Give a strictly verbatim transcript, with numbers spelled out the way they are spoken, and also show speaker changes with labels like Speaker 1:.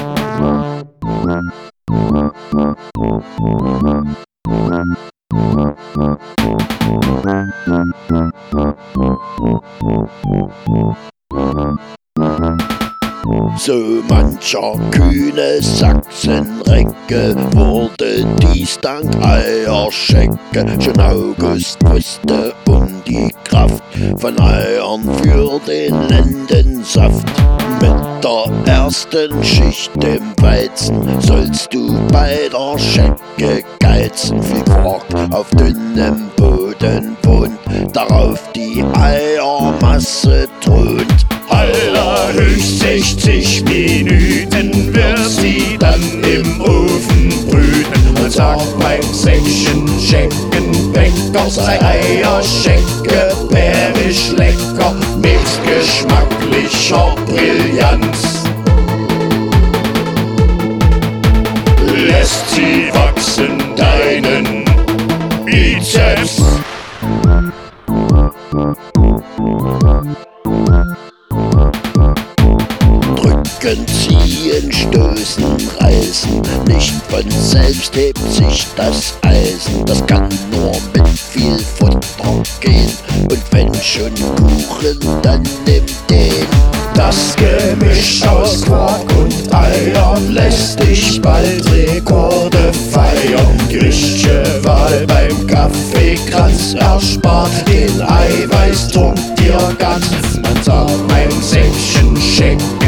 Speaker 1: So mancher kühne Sachsenrecke wurde dies dank Eierschecke. Schon August wusste um die Kraft von Eiern für den Lendensaft. Mit der ersten Schicht im Weizen sollst du bei der Schecke geizen. Viel Quark auf dünnem Boden wohnt, darauf die Eiermasse thront.
Speaker 2: Allerhöchst sechzig Minuten wird sie dann im Ofen brüten. Und sagt beim Säckchen Scheckenbäcker, sei Eierschecke bärisch lecker mit geschmacklicher Brillanz. Lässt sie wachsen deinen Bizeps.
Speaker 1: Drücken, ziehen, stoßen, reißen, nicht von selbst hebt sich das Eisen. Das kann nur mit viel Futter gehen, und wenn schon Kuchen, dann nimm den.
Speaker 2: Das Gemisch aus Quark und Eiern lässt dich bald Rekorde feiern. Gerichtchewahl beim Kaffeekranz erspart den Eiweißtrunk dir ganz. Man sagt, ein Säckchen Scheck